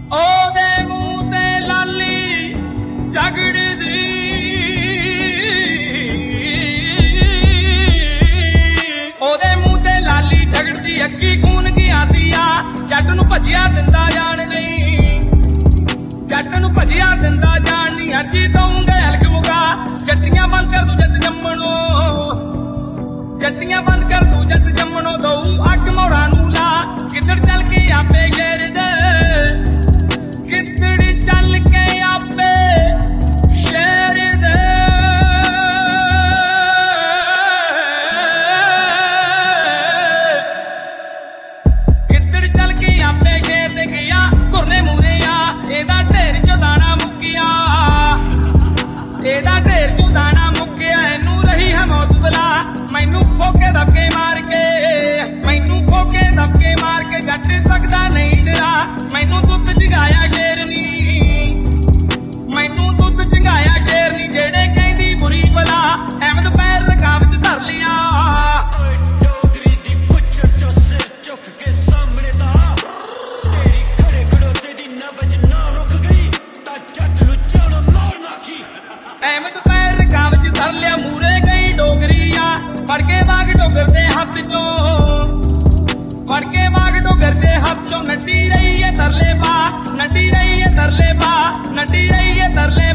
ਉਹਦੇ ਮੂੰਹ ਤੇ ਲਾਲੀ ਝਗੜਦੀ, ਉਹਦੇ ਮੂੰਹ ਤੇ ਲਾਲੀ ਝਗੜਦੀ, ਅੱਖੀ ਖੂਨ ਗਿਆ ਸੀ ਆ। ਜੱਟ ਨੂੰ ਭੱਜਿਆ ਦਿੰਦਾ ਜਾਣ ਨਹੀਂ, ਜੱਟ ਨੂੰ ਭੱਜਿਆ ਦਿੰਦਾ ਜਾਣ ਨਹੀਂ। ਅੱਜ ਦਊਂਗੇ ਹਲਕ ਮੁਗਾ, ਜੱਟੀਆਂ ਬੰਦ ਕਰ ਦੂ ਜੱਟ ਜੰਮਣੋ, ਜੱਟੀਆਂ ਬੰਦ ਕਰ ਦੂ ਜੱਟ ਜੰਮਣੋ। ਦਊ ਅੱਗ ਮੋਰਾਂ ਨੂੰ ਲਾ, ਕਿੱਧਰ ਚੱਲ ਕੇ ਆਪੇ ਸ਼ੇਰ ਦੇ, ਕਿੱਧਰ ਚੱਲ ਕੇ ਆਪੇ ਸ਼ੇਰ ਦੇ। ਕਿੱਧਰ ਚੱਲ ਕੇ ਆਪੇ ਸ਼ੇਰ ਦੇ ਗਿਆ, ਘੁਰਨੇ ਮੂਰੇ ਆ। ਇਹਦਾ ਢੇਰ ਚੋਂ ਦਾਣਾ ਮੁੱਕਿਆ, ਇਹਦਾ ਢੇਰ ਚੋਂ ਦਾਣਾ ਮੁੱਕਿਆ। ਇਹਨੂੰ ਰਹੀ ਹੈ ਮੌਤ ਬਲਾ, ਮੈਨੂੰ ਫੋਕੇ ਦਬਕੇ ਮਾਰ ਕੇ, ਮੈਨੂੰ ਫੋਕੇ ਦਬਕੇ ਮਾਰ ਕੇ। ਜੱਟ ਸਕਦਾ ਨਹੀਂ ਡਰਾ, ਮੈਨੂੰ ਦੁੱਧ ਚੰਗਾਇਆ ਸ਼ੇਰਨੀ, ਮੈਨੂੰ ਦੁੱਧ ਚੰਗਾਇਆ ਸ਼ੇਰਨੀ। ਜਿਹੜੇ ਕਹਿੰਦੀ ਬੁਰੀ ਬਲਾ, ਅਹਿਮਦ ਪੈਰ ਰਕਾਬ ਚ ਧਰ ਲਿਆ। ਡੋਗਰੀ ਦੀ ਪੁੱਛਰ ਚੋਂ ਸਿਰ ਝੁਕ ਕੇ ਸਾਹਮਣੇ ਦਾ, ਤੇਰੀ ਖੜੇ ਖੜੋਤੇ ਦੀ ਨਬਜ ਨਾ ਰੁਕ ਗਈ ਤਾਂ ਜੱਟ ਨੂੰ ਜਾਨੋਂ ਮਾਰ ਨਾਖੀ। ਅਹਿਮਦ ਪੈਰ ਰਕਾਬ ਚ ਧਰ ਲਿਆ, ਮੂਰੇ ਗਈ ਡੋਗਰੀ ਆ। ਫੜ ਕੇ ਵਾਗ ਡੋਗਰ ਦੇ ਹੱਥ ਚੋਂ, ਫੜ ਕੇ ਵਾਗ ਡੋਗਰ ਦੇ ਹੱਥ ਚੋਂ। ਨੱਡੀ ਰਹੀ ਏ ਤਰਲੇ ਪਾ, ਨੱਡੀ ਰਹੀ ਏ ਤਰਲੇ ਪਾ, ਨੱਡੀ ਰਹੀ ਏ ਤਰਲੇ